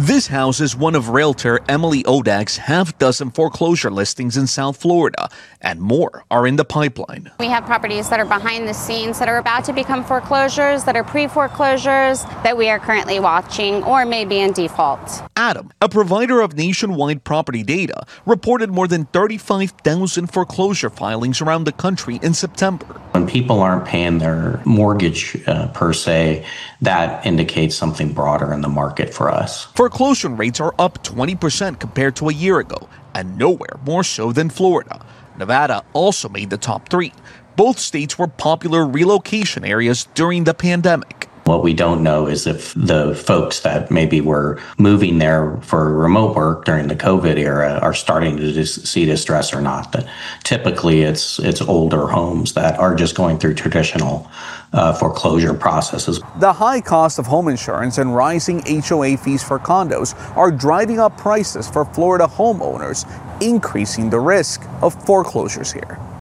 This house is one of realtor Emily Odak's half-dozen foreclosure listings in South Florida, and more are in the pipeline. We have properties that are behind the scenes that are about to become foreclosures, that are pre-foreclosures, that we are currently watching or may be in default. Adam, a provider of nationwide property data, reported more than 35,000 foreclosure filings around the country in September. When people aren't paying their mortgage per se, that indicates something broader in the market for us. Foreclosure rates are up 20% compared to a year ago, and nowhere more so than Florida. Nevada also made the top three. Both states were popular relocation areas during the pandemic. What we don't know is if the folks that maybe were moving there for remote work during the COVID era are starting to see distress or not. That typically it's older homes that are just going through traditional foreclosure processes. The high cost of home insurance and rising HOA fees for condos are driving up prices for Florida homeowners, increasing the risk of foreclosures here.